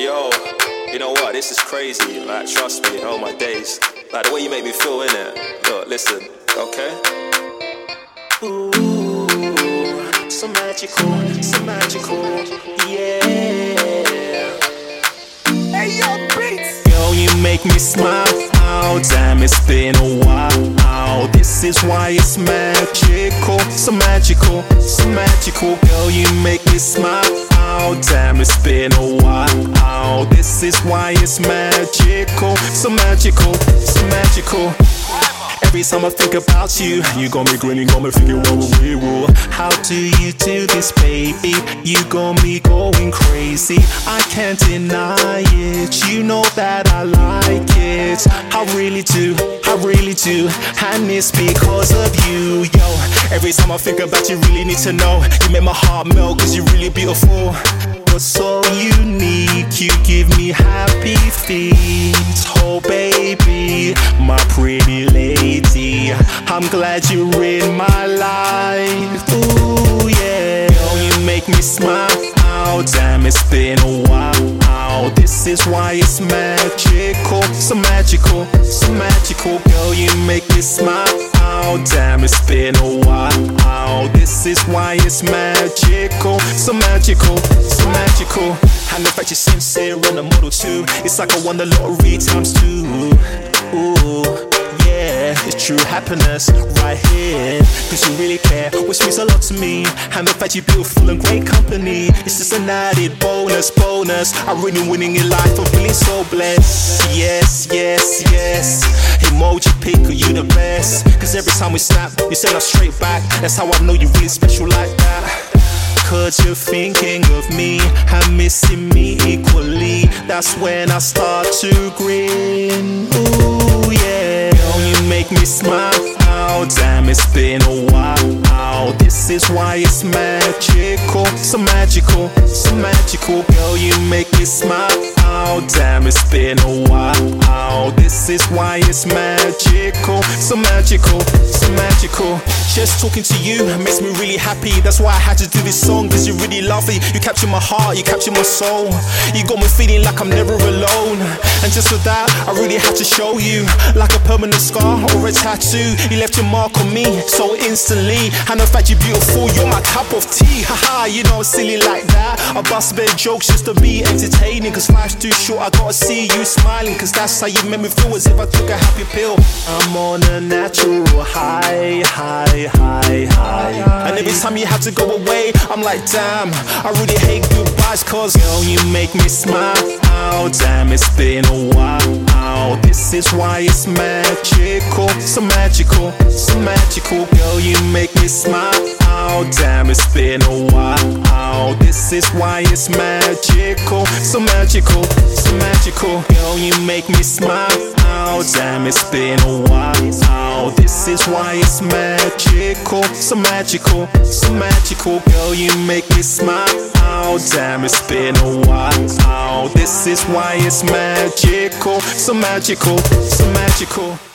Yo, you know what? This is crazy. Like, trust me, oh my days. Like, the way you make me feel, innit? Look, listen, okay? Ooh, so magical, yeah. Hey yo, Beats! Girl, you make me smile. Damn, it's been a while. This is why it's magical, so magical, so magical. Girl, you make me smile. Damn, it's been a while. This is why it's magical, so magical, so magical. Every time I think about you, you got me grinning, got me thinking what we will. How do you do this, baby? You got me going crazy. I can't deny it. You know that I like it. I really do, I really do. And it's because of you, yo. Every time I think about you, really need to know. You make my heart melt, cause you're really beautiful. You're so unique, you give me happy feet. Oh baby, my pretty lady, I'm glad you're in my life. Ooh yeah, girl, you make me smile. Damn, it's been a while. This is why it's magical, so magical, so magical. Girl, you make me smile. Damn, it's been a while. This is why it's magical, so magical, so magical. And the fact you're sincere and a model too, it's like I won the lottery times two. Ooh, yeah, it's true happiness right here. Cause you really care, which means a lot to me. And the fact you're beautiful and great company, it's just an added bonus. I'm really winning in life, I'm feeling so blessed. Yes, yes, yes. Emoji picker, you the best. Cause every time we snap, you send us straight back. That's how I know you're really special like that. Cause you're thinking of me and missing me equally. That's when I start to grin. Ooh yeah, girl, you make me smile. Damn, it's been a while. This is why it's magical, so magical, so magical. Girl, you make me smile. Damn, it's been a while. This is why it's magical, so magical, so magical. Just talking to you makes me really happy. That's why I had to do this song, cause you're really lovely. You capture my heart, you capture my soul. You got me feeling like I'm never alone. And just for that, I really had to show you. Like a permanent scar or a tattoo, you left your mark on me so instantly. And the fact you're beautiful, you're my cup of tea. Haha, you know I'm silly like that. I bust bare jokes just to be entertaining. Cause life's too short, I gotta see you smiling. Cause that's how you make me feel, as if I took a happy pill. I'm on a natural high. And every time you have to go away, I'm like damn, I really hate goodbyes. Cause girl, you make me smile. Damn, it's been a while. This is why it's magical, so magical, so magical. Girl, you make me smile. Damn, it's been a while. This is why it's magical, so magical, so magical. Girl, you make me smile. Damn, it's been a while. This is why it's magical, so magical, so magical. Girl, you make me smile. Damn, it's been a while. This is why it's magical, so magical, so magical.